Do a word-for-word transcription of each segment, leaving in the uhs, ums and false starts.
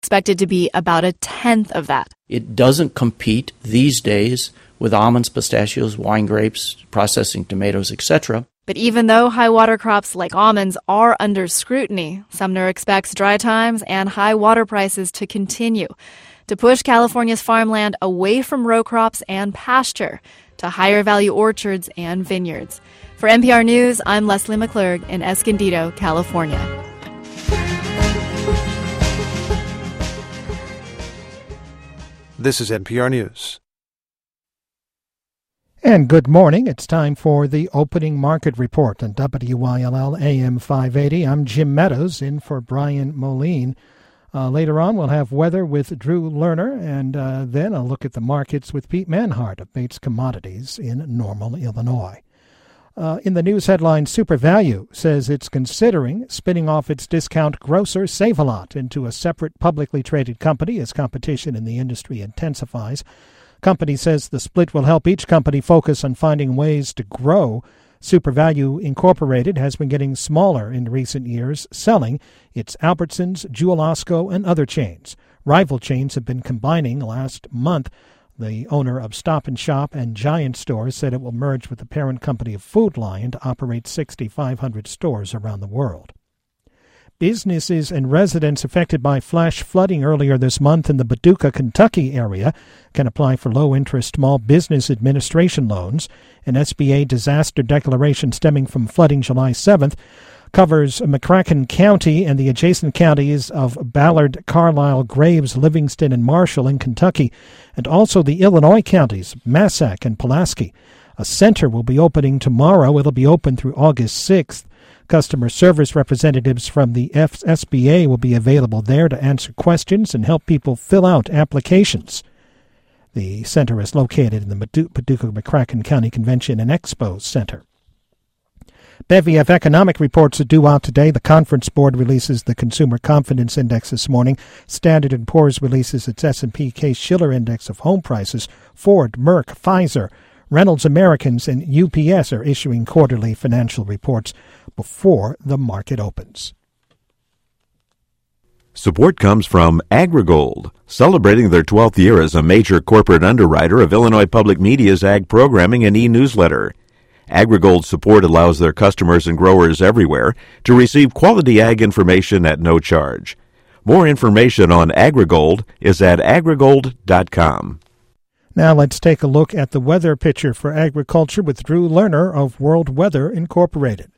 expected to be about a tenth of that. It doesn't compete these days with almonds, pistachios, wine grapes, processing tomatoes, et cetera. But even though high water crops like almonds are under scrutiny, Sumner expects dry times and high water prices to continue to push California's farmland away from row crops and pasture to higher value orchards and vineyards. For N P R News, I'm Leslie McClurg in Escondido, California. This is N P R News. And good morning. It's time for the opening market report on W Y L L A M five eighty. I'm Jim Meadows in for Brian Moline. Uh, later on, we'll have weather with Drew Lerner, and uh, then a look at the markets with Pete Manhart of Bates Commodities in Normal, Illinois. Uh, in the news headline, SuperValu says it's considering spinning off its discount grocer Save-A-Lot into a separate publicly traded company as competition in the industry intensifies. Company says the split will help each company focus on finding ways to grow. SuperValu Incorporated has been getting smaller in recent years, selling its Albertsons, Jewel-Osco, and other chains. Rival chains have been combining last month. The owner of Stop and Shop and Giant Stores said it will merge with the parent company of Food Lion to operate six thousand five hundred stores around the world. Businesses and residents affected by flash flooding earlier this month in the Paducah, Kentucky area can apply for low-interest Small Business Administration loans. An S B A disaster declaration stemming from flooding July seventh covers McCracken County and the adjacent counties of Ballard, Carlisle, Graves, Livingston, and Marshall in Kentucky, and also the Illinois counties, Massac and Pulaski. A center will be opening tomorrow. It'll be open through August sixth. Customer service representatives from the S B A will be available there to answer questions and help people fill out applications. The center is located in the Paducah-McCracken County Convention and Expo Center. Bevy of economic reports are due out today. The Conference Board releases the Consumer Confidence Index this morning. Standard and Poor's releases its S and P Case-Shiller Index of home prices. Ford, Merck, Pfizer, Reynolds Americans, and U P S are issuing quarterly financial reports before the market opens. Support comes from AgriGold, celebrating their twelfth year as a major corporate underwriter of Illinois Public Media's ag programming and e-newsletter. AgriGold support allows their customers and growers everywhere to receive quality ag information at no charge. More information on AgriGold is at agrigold dot com. Now let's take a look at the weather picture for agriculture with Drew Lerner of World Weather Incorporated.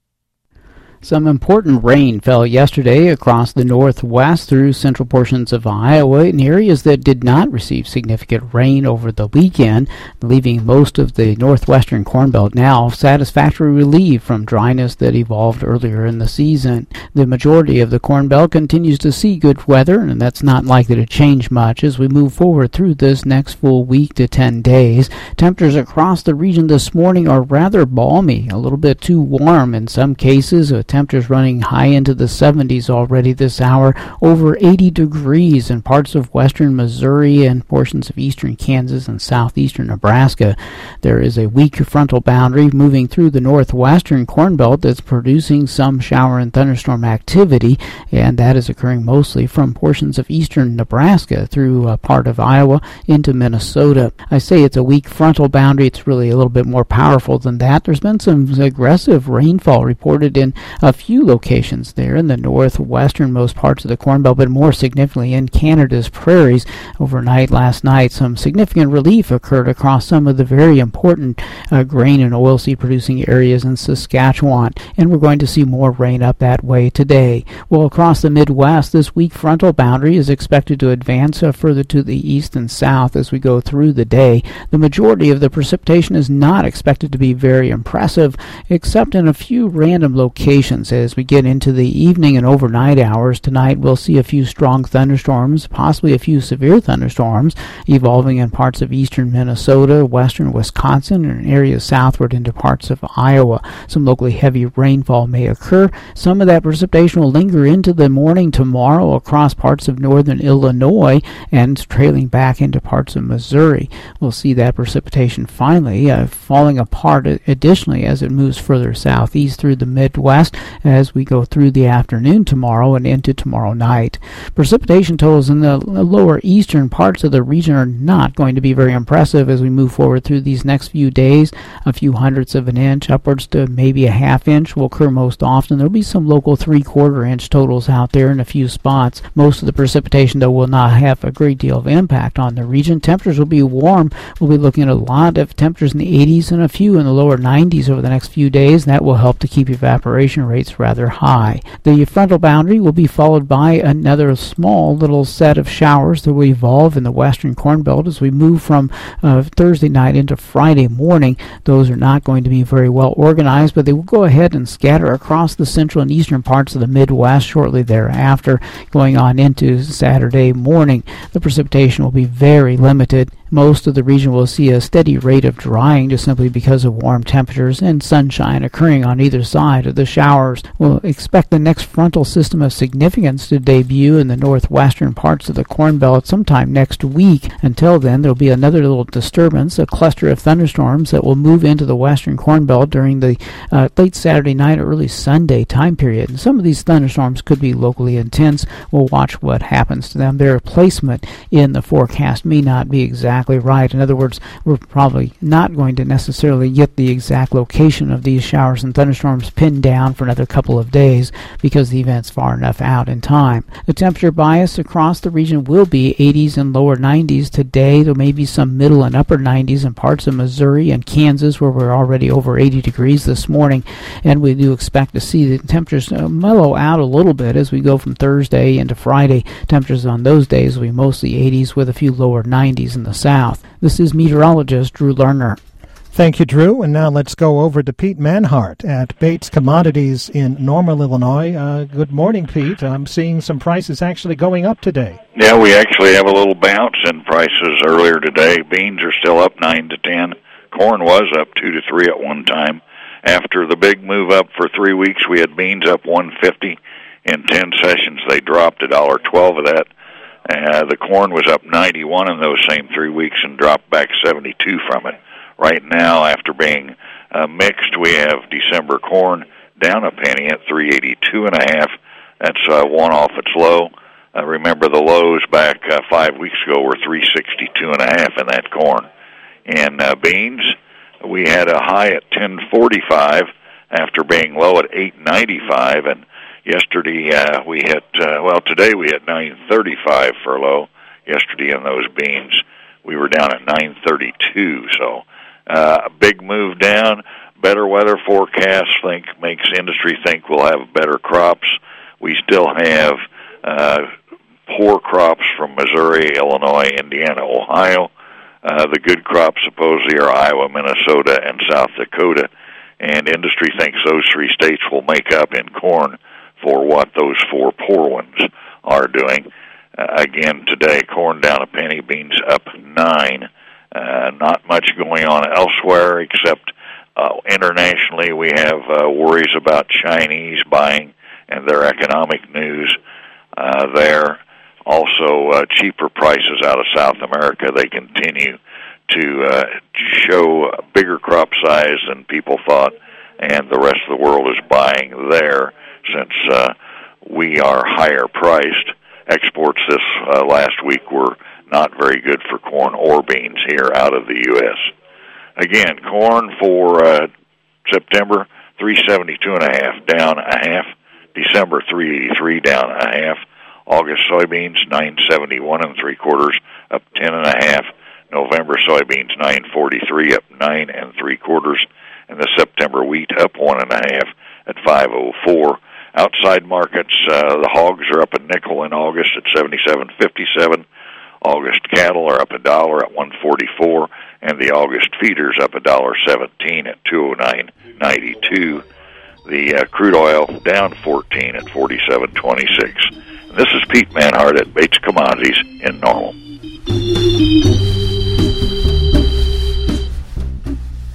Some important rain fell yesterday across the northwest through central portions of Iowa in areas that did not receive significant rain over the weekend, leaving most of the northwestern Corn Belt now satisfactorily relieved from dryness that evolved earlier in the season. The majority of the Corn Belt continues to see good weather, and that's not likely to change much as we move forward through this next full week to ten days. Temperatures across the region this morning are rather balmy, a little bit too warm in some cases. Temperatures running high into the seventies already this hour, over eighty degrees in parts of western Missouri and portions of eastern Kansas and southeastern Nebraska. There is a weak frontal boundary moving through the northwestern Corn Belt that's producing some shower and thunderstorm activity, and that is occurring mostly from portions of eastern Nebraska through a part of Iowa into Minnesota. I say it's a weak frontal boundary. It's really a little bit more powerful than that. There's been some aggressive rainfall reported in a few locations there in the northwesternmost parts of the Corn Belt, but more significantly in Canada's prairies. Overnight last night, some significant relief occurred across some of the very important uh, grain and oilseed producing areas in Saskatchewan, and we're going to see more rain up that way today. Well, across the Midwest, this weak frontal boundary is expected to advance uh, further to the east and south as we go through the day. The majority of the precipitation is not expected to be very impressive, except in a few random locations. As we get into the evening and overnight hours tonight, we'll see a few strong thunderstorms, possibly a few severe thunderstorms, evolving in parts of eastern Minnesota, western Wisconsin, and areas southward into parts of Iowa. Some locally heavy rainfall may occur. Some of that precipitation will linger into the morning tomorrow across parts of northern Illinois and trailing back into parts of Missouri. We'll see that precipitation finally uh, falling apart additionally as it moves further southeast through the Midwest. as we go through the afternoon tomorrow and into tomorrow night. Precipitation totals in the lower eastern parts of the region are not going to be very impressive as we move forward through these next few days. A few hundredths of an inch, upwards to maybe a half inch, will occur most often. There'll be some local three-quarter inch totals out there in a few spots. Most of the precipitation, though, will not have a great deal of impact on the region. Temperatures will be warm. We'll be looking at a lot of temperatures in the eighties and a few in the lower nineties over the next few days. That will help to keep evaporation rates rather high. The frontal boundary will be followed by another small little set of showers that will evolve in the western Corn Belt as we move from uh, Thursday night into Friday morning. Those are not going to be very well organized, but they will go ahead and scatter across the central and eastern parts of the Midwest shortly thereafter. Going on into Saturday morning, the precipitation will be very limited. Most of the region will see a steady rate of drying just simply because of warm temperatures and sunshine occurring on either side of the showers. We'll expect the next frontal system of significance to debut in the northwestern parts of the Corn Belt sometime next week. Until then, there will be another little disturbance, a cluster of thunderstorms that will move into the western Corn Belt during the uh, late Saturday night or early Sunday time period. And some of these thunderstorms could be locally intense. We'll watch what happens to them. Their placement in the forecast may not be exact right. In other words, we're probably not going to necessarily get the exact location of these showers and thunderstorms pinned down for another couple of days because the event's far enough out in time. The temperature bias across the region will be eighties and lower nineties today. There may be some middle and upper nineties in parts of Missouri and Kansas where we're already over eighty degrees this morning, and we do expect to see the temperatures uh, mellow out a little bit as we go from Thursday into Friday. Temperatures on those days will be mostly eighties with a few lower nineties in the south. This is meteorologist Drew Lerner. Thank you, Drew. And now let's go over to Pete Manhart at Bates Commodities in Normal, Illinois. Uh, good morning, Pete. I'm seeing some prices actually going up today. Yeah, we actually have a little bounce in prices earlier today. Beans are still up nine to ten. Corn was up two to three at one time. After the big move up for three weeks, we had beans up one fifty. In ten sessions, they dropped a dollar twelve of that. Uh, the corn was up ninety-one in those same three weeks and dropped back seventy-two from it. Right now, after being uh, mixed, we have December corn down a penny at three eighty-two and a half. That's uh, one off its low. Uh, remember, the lows back uh, five weeks ago were three sixty-two and a half in that corn. In uh, beans, we had a high at ten forty-five after being low at eight ninety-five, and yesterday uh, we hit, uh, well, today we hit nine thirty-five for low. Yesterday in those beans, we were down at nine thirty-two, so uh, a big move down. Better weather forecast think makes industry think we'll have better crops. We still have uh, poor crops from Missouri, Illinois, Indiana, Ohio. Uh, the good crops supposedly are Iowa, Minnesota, and South Dakota, and industry thinks those three states will make up in corn for what those four poor ones are doing. Uh, again, today, corn down a penny, beans up nine. Uh, not much going on elsewhere except uh, internationally we have uh, worries about Chinese buying and their economic news uh, there. Also, uh, cheaper prices out of South America. They continue to uh, show a bigger crop size than people thought, and the rest of the world is buying there since uh, we are higher priced. Exports this uh, last week were not very good for corn or beans here out of the U S Again, corn for uh, September, three seventy-two and a half, down a half. December, three eighty-three, down a half. August soybeans, nine seventy-one and three quarters, up ten and a half. November soybeans, nine forty-three, up nine and three quarters. And the September wheat, up one and a half at five oh four. Outside markets, uh, the hogs are up a nickel in August at seventy-seven fifty-seven. August cattle are up a dollar at one forty-four, and the August feeders up a dollar seventeen at two oh nine ninety-two. The uh, crude oil down fourteen at forty-seven twenty-six. This is Pete Manhart at Bates Commodities in Normal.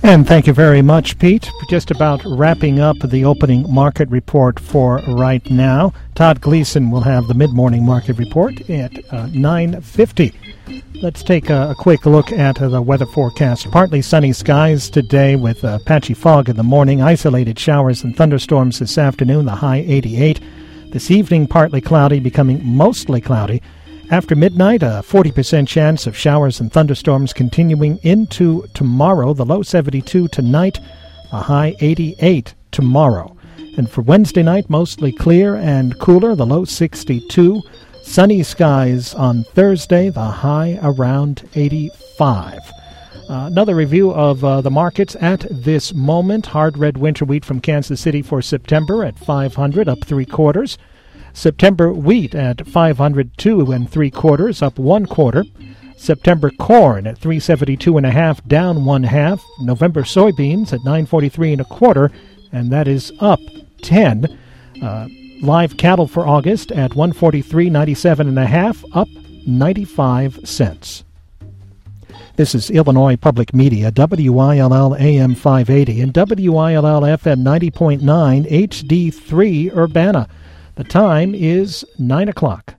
And thank you very much, Pete. Just about wrapping up the opening market report for right now. Todd Gleason will have the mid-morning market report at uh, nine fifty. Let's take a, a quick look at uh, the weather forecast. Partly sunny skies today with uh, patchy fog in the morning. Isolated showers and thunderstorms this afternoon, the high eighty-eight. This evening, partly cloudy, becoming mostly cloudy. After midnight, a forty percent chance of showers and thunderstorms continuing into tomorrow. The low seventy-two tonight, a high eighty-eight tomorrow. And for Wednesday night, mostly clear and cooler, the low sixty-two. Sunny skies on Thursday, the high around eighty-five. Uh, another review of uh, the markets at this moment. Hard red winter wheat from Kansas City for September at five hundred, up three quarters. September wheat at five hundred two and three quarters, up one quarter. September corn at three seventy-two and a half, down one half. November soybeans at nine forty-three and a quarter, and that is up ten. Uh, live cattle for August at one forty-three ninety-seven and a half, up ninety-five cents. This is Illinois Public Media, W I L L A M five eighty and W I L L F M ninety point nine H D three Urbana. The time is nine o'clock.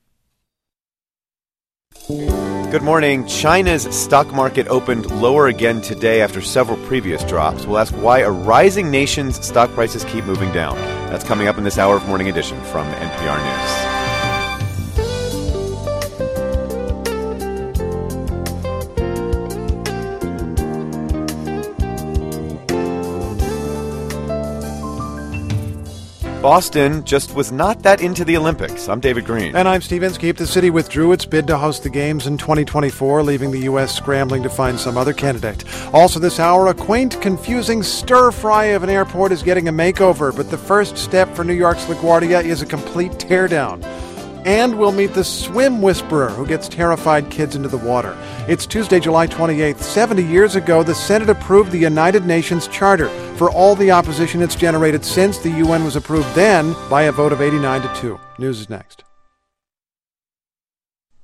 Good morning. China's stock market opened lower again today after several previous drops. We'll ask why a rising nation's stock prices keep moving down. That's coming up in this hour of Morning Edition from N P R News. Boston just was not that into the Olympics. I'm David Green. And I'm Steve Inskeep. The city withdrew its bid to host the Games in twenty twenty-four, leaving the U S scrambling to find some other candidate. Also this hour, a quaint, confusing stir-fry of an airport is getting a makeover, but the first step for New York's LaGuardia is a complete teardown. And we'll meet the swim whisperer who gets terrified kids into the water. It's Tuesday, July twenty-eighth. seventy years ago, the Senate approved the United Nations Charter. For all the opposition it's generated since, the U N was approved then by a vote of eighty-nine to two. News is next.